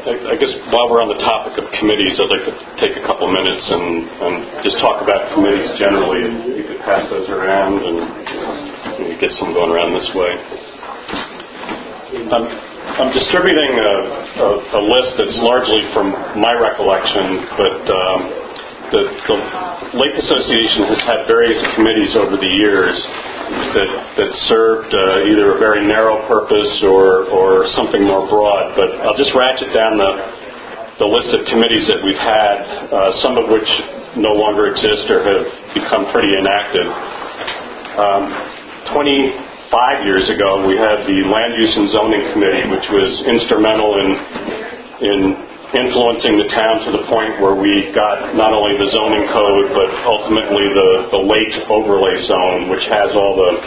I guess while we're on the topic of committees, I'd like to take a couple minutes and just talk about committees generally. And you could pass those around and get some going around this way. I'm distributing a list that's largely from my recollection, but the Lake Association has had various committees over the years that served either a very narrow purpose or something more broad. But I'll just ratchet down the list of committees that we've had, some of which no longer exist or have become pretty inactive. 25 years ago, we had the Land Use and Zoning Committee, which was instrumental in influencing the town to the point where we got not only the zoning code, but ultimately the lake overlay zone, which has all the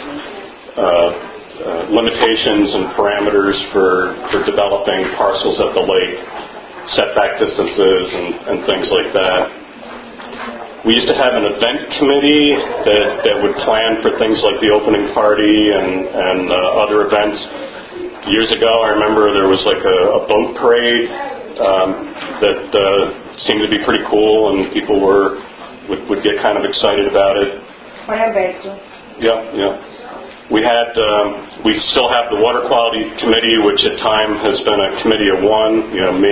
limitations and parameters for developing parcels at the lake, setback distances and things like that. We used to have an event committee that would plan for things like the opening party and other events. Years ago, I remember there was like a boat parade that seemed to be pretty cool, and people would get kind of excited about it. Yeah. We still have the Water Quality Committee, which at time has been a committee of one. Me.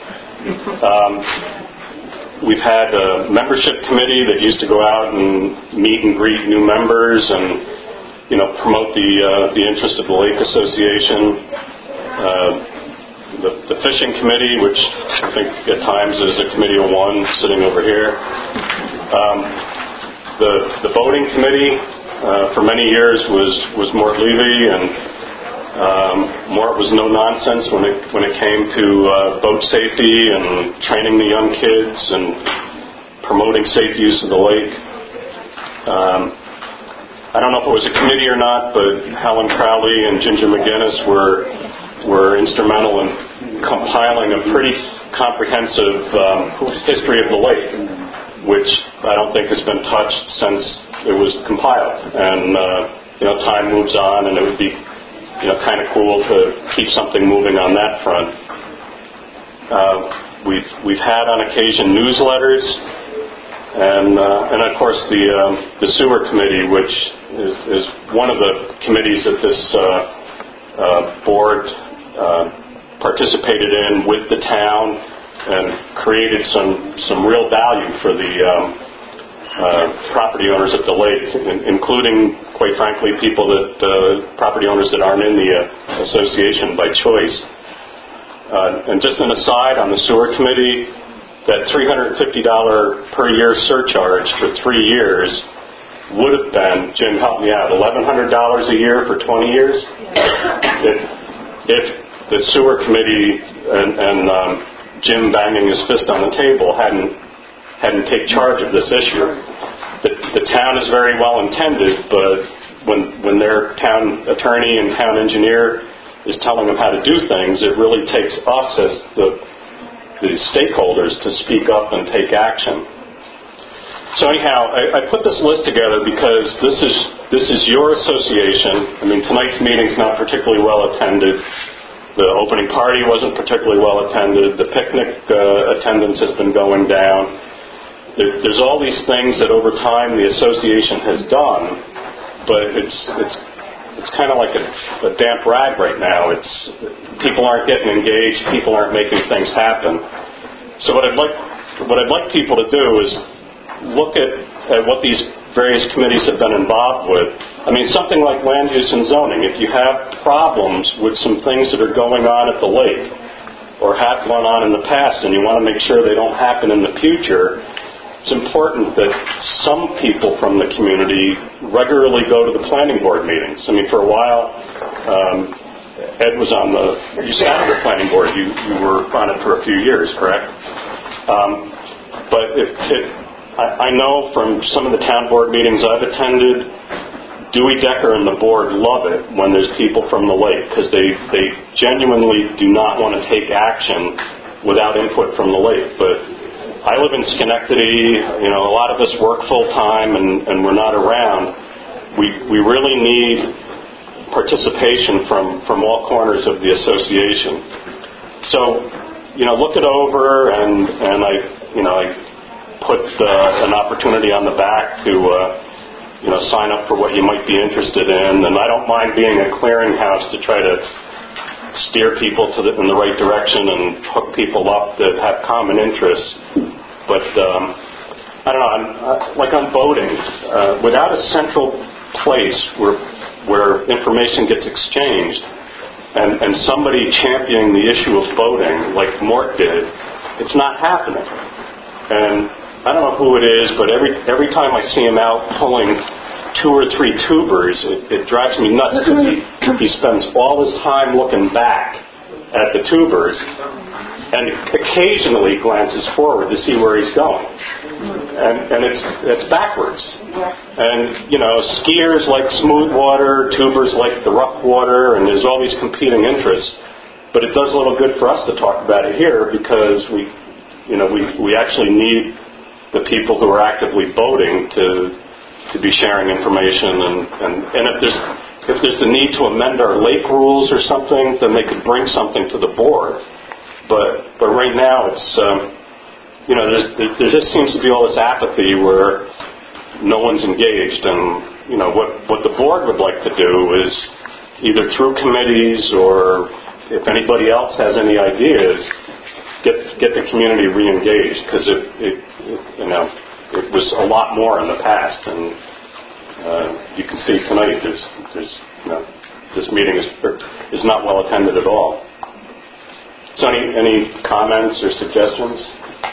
We've had a membership committee that used to go out and meet and greet new members and promote the interest of the Lake Association. The fishing committee, which I think at times is a committee of one, sitting over here. The boating committee for many years was Mort Levy, and Mort was no nonsense when it came to boat safety and training the young kids and promoting safe use of the lake. I don't know if it was a committee or not, but Helen Crowley and Ginger McGinnis were instrumental in compiling a pretty comprehensive history of the lake, which I don't think has been touched since it was compiled. And time moves on, and it would be kind of cool to keep something moving on that front. We've had on occasion newsletters, and of course the sewer committee, which is one of the committees that this board participated in with the town and created some real value for the property owners at the lake, including, quite frankly, property owners that aren't in the association by choice. And just an aside on the sewer committee, that $350 per year surcharge for 3 years would have been, Jim, help me out, $1,100 a year for 20 years? If the sewer committee and Jim banging his fist on the table hadn't take charge of this issue. The town is very well intended, but when their town attorney and town engineer is telling them how to do things, it really takes us as the stakeholders to speak up and take action. So anyhow, I put this list together because this is your association. I mean, tonight's meeting's not particularly well attended. The opening party wasn't particularly well attended. The picnic attendance has been going down. There's all these things that over time the association has done, but it's kind of like a damp rag right now. People aren't getting engaged. People aren't making things happen. So what I'd like people to do is look at what these various committees have been involved with. I mean, something like land use and zoning. If you have problems with some things that are going on at the lake or have gone on in the past and you want to make sure they don't happen in the future, it's important that some people from the community regularly go to the planning board meetings. I mean, for a while, Ed was you sat on the planning board. You were on it for a few years, correct? But I know from some of the town board meetings I've attended, Dewey Decker and the board love it when there's people from the lake, because they genuinely do not want to take action without input from the lake. But I live in Schenectady. A lot of us work full time and we're not around. We really need participation from all corners of the association. So look it over, and I put an opportunity on the back to sign up for what you might be interested in, and I don't mind being a clearinghouse to try to steer people in the right direction and hook people up that have common interests. But I don't know, like on voting, without a central place where information gets exchanged, and somebody championing the issue of voting, like Mort did, it's not happening. And I don't know who it is, but every time I see him out pulling 2 or 3 tubers, it drives me nuts because he spends all his time looking back at the tubers and occasionally glances forward to see where he's going. And it's backwards. And, skiers like smooth water, tubers like the rough water, and there's all these competing interests. But it does a little good for us to talk about it here because we actually need the people who are actively voting to be sharing information. And if there's the need to amend our lake rules or something, then they could bring something to the board. But right now it's there just seems to be all this apathy where no one's engaged. And what the board would like to do is either through committees or if anybody else has any ideas, get the community re-engaged because it was a lot more in the past, and you can see tonight this meeting is not well attended at all. So any comments or suggestions?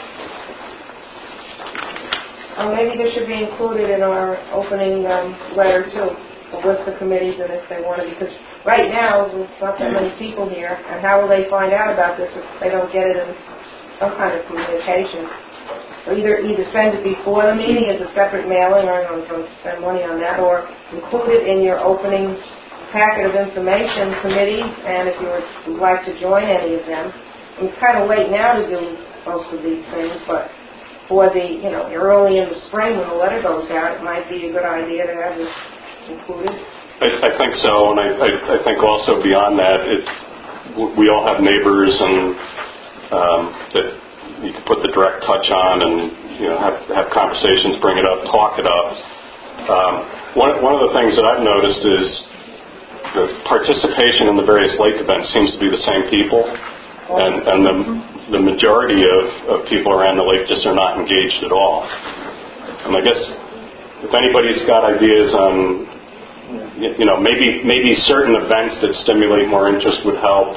Maybe this should be included in our opening letter too, a list of committees and if they want to, because right now there's not that many people here, and how will they find out about this if they don't get it in some kind of communication? So either send it before the meeting as a separate mailing, or I'm going to spend money on that, or include it in your opening packet of information committees, and if you would like to join any of them. It's kind of late now to do most of these things, but for the, early in the spring when the letter goes out, it might be a good idea to have this included. I think so, and I think also beyond that, we all have neighbors and that you can put the direct touch on and have conversations, bring it up, talk it up. One of the things that I've noticed is the participation in the various lake events seems to be the same people, and the majority of people around the lake just are not engaged at all. And I guess if anybody's got ideas on maybe certain events that stimulate more interest would help.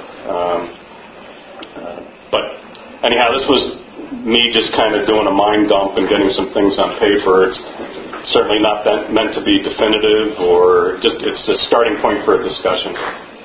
But anyhow, this was me just kind of doing a mind dump and getting some things on paper. It's certainly not meant to be definitive, or just it's a starting point for a discussion.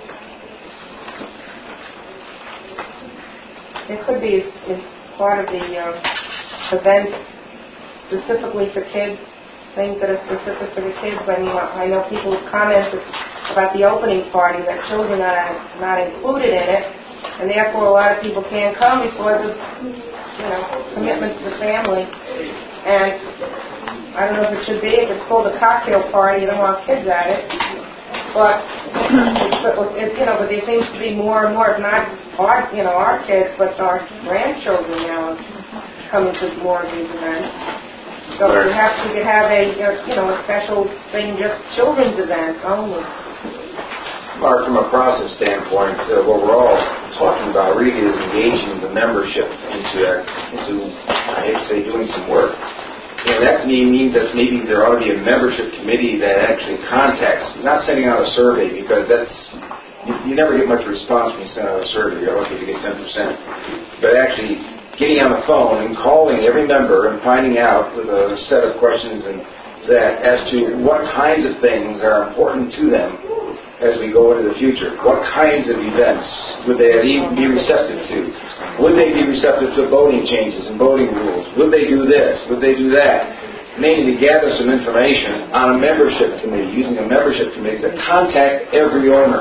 It could be as part of the event specifically for kids, things that are specific for the kids. I mean, I know people have commented about the opening party that children are not included in it, and therefore a lot of people can't come because of commitments to family. And I don't know if it should be, if it's called a cocktail party, you don't want kids at it. But but there seems to be more and more, if not our kids, but our grandchildren now coming to more of these events. So perhaps we could have a special thing, just children's events only. Mark, from a process standpoint, what we're all talking about really is engaging the membership into I hate to say, doing some work. And that to me means that maybe there ought to be a membership committee that actually contacts, not sending out a survey, because you never get much response when you send out a survey. You're lucky to get 10%. But actually getting on the phone and calling every member and finding out with a set of questions and that as to what kinds of things are important to them as we go into the future. What kinds of events would they be receptive to? Would they be receptive to voting changes and voting rules? Would they do this? Would they do that? Mainly to gather some information on a membership committee, using a membership committee to contact every owner.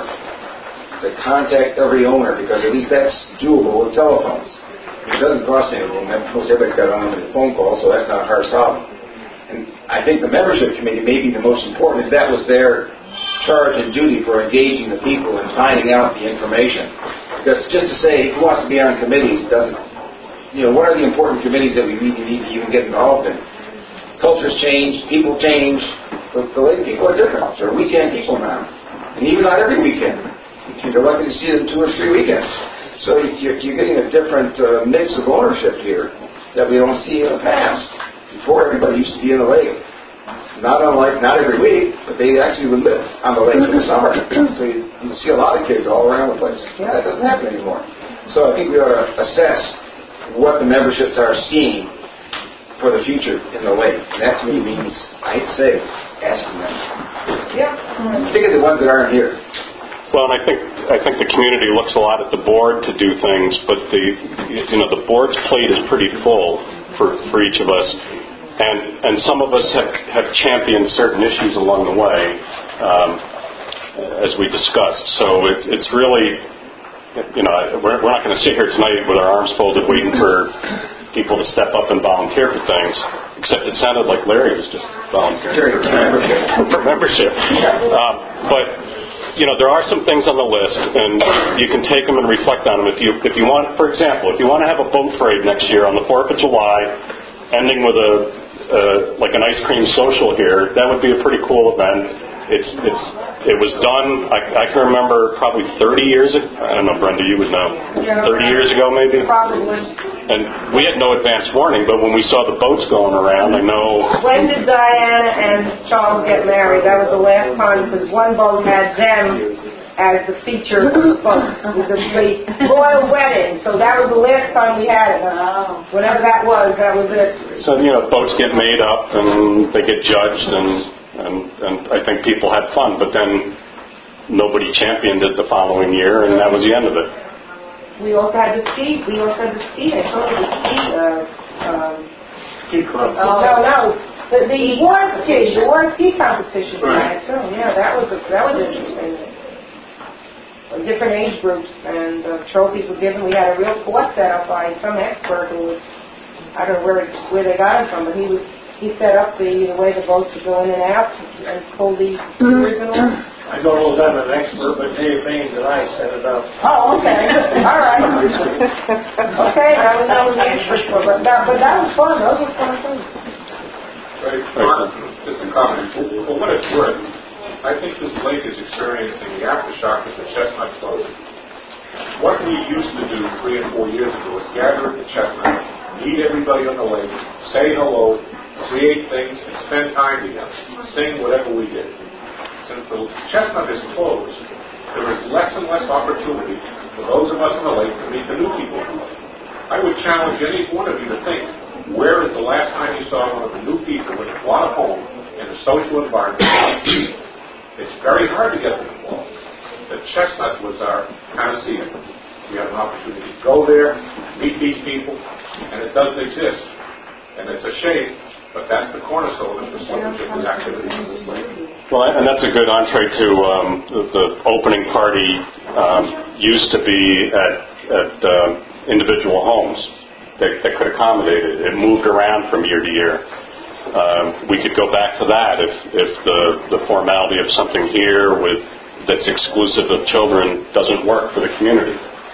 Because at least that's doable with telephones. It doesn't cost anything. Most everybody's got an unlimited phone call, so that's not a hard problem. And I think the membership committee may be the most important if that was their charge and duty for engaging the people and finding out the information. That's just to say, who wants to be on committees doesn't, what are the important committees that we really need to even get involved in? Cultures change, people change, the lay people are different. They're weekend people now. And even not every weekend. You're lucky to see them 2 or 3 weekends. So you're getting a different mix of ownership here that we don't see in the past. Before, everybody used to be in the lake. Not every week, but they actually would live on the lake in the summer. So you see a lot of kids all around the place. That doesn't happen anymore. So I think we ought to assess what the memberships are seeing for the future in the lake. And that to me means, I hate to say it, asking them. Think of the ones that aren't here. Well, and I think the community looks a lot at the board to do things, but the board's plate is pretty full for each of us. And some of us have championed certain issues along the way, as we discussed. So it's really, we're not going to sit here tonight with our arms folded waiting for people to step up and volunteer for things, except it sounded like Larry was just volunteering for membership. But, there are some things on the list, and you can take them and reflect on them. If you want, for example, if you want to have a boat parade next year on the 4th of July, ending with like an ice cream social here, that would be a pretty cool event. It was done, I can remember probably 30 years ago. I don't know, Brenda, you would know. 30 years ago, maybe? Probably. And we had no advance warning, but when we saw the boats going around, I know... When did Diana and Charles get married? That was the last time, because one boat had them as the feature of the boat. It was the royal wedding. So that was the last time we had it. Whatever that was it. So, boats get made up, and they get judged, and I think people had fun, but then nobody championed it the following year, and that was the end of it. We also had the ski. I told you the ski. Ski club. No. The warm ski competition we had too. Yeah, that was interesting. Different age groups and trophies were given. We had a real court set up by some expert who was, I don't know where they got him from, but he set up the way the boats would go in and out and pull the steers and all. I don't know if I'm an expert, but Dave Baines and I set it up. Oh, okay. All right. Okay, I was not an expert, but that was fun. Those were fun things. Right. Just a comment. For what it's worth, I think this lake is experiencing the aftershock of the Chestnut closing. What we used to do 3 and 4 years ago was gather at the Chestnut, meet everybody on the lake, say hello, create things, and spend time together, sing whatever we did. Since the Chestnut is closed, there is less and less opportunity for those of us on the lake to meet the new people on the lake. I would challenge any one of you to think, where is the last time you saw one of the new people with a lot of home in a social environment? It's very hard to get them involved. The Chestnut was our panacea. We had an opportunity to go there, meet these people, and it does exist. And it's a shame, but that's the cornerstone of the activities in this lake. Well, and that's a good entree to the opening party. Used to be at individual homes that could accommodate it. It moved around from year to year. We could go back to that if the formality of something here that's exclusive of children doesn't work for the community.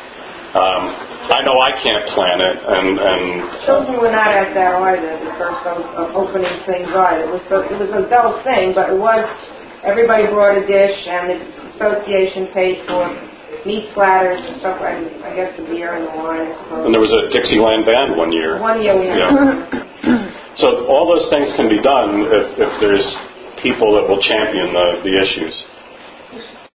I know I can't plan it, and children were not at that either. The first opening things either. It was an adult thing, but it was everybody brought a dish, and the association paid for meat platters and stuff. I guess the beer and the wine, I suppose. And there was a Dixieland band one year. One year we had. Yeah. So all those things can be done if there's people that will champion the issues.